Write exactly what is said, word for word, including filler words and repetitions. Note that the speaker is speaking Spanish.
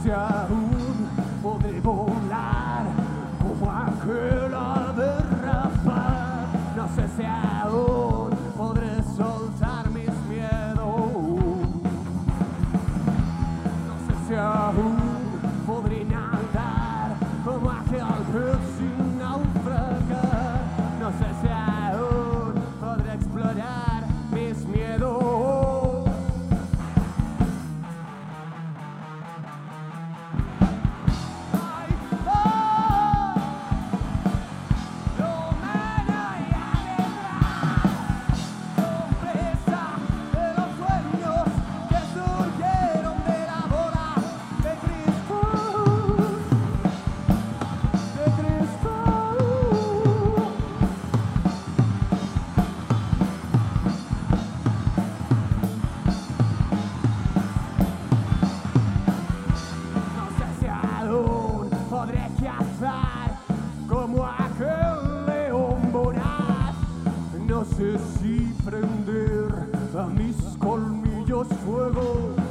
si aún podré volar como aquel ave rapaz. No sé si aún podré soltar mis miedos. No sé si aún podré nadar como aquel pez sin naufragar. No sé si aún podré explorar mis miedos. Podré cazar como aquel león voraz. No sé si prender a mis colmillos fuego.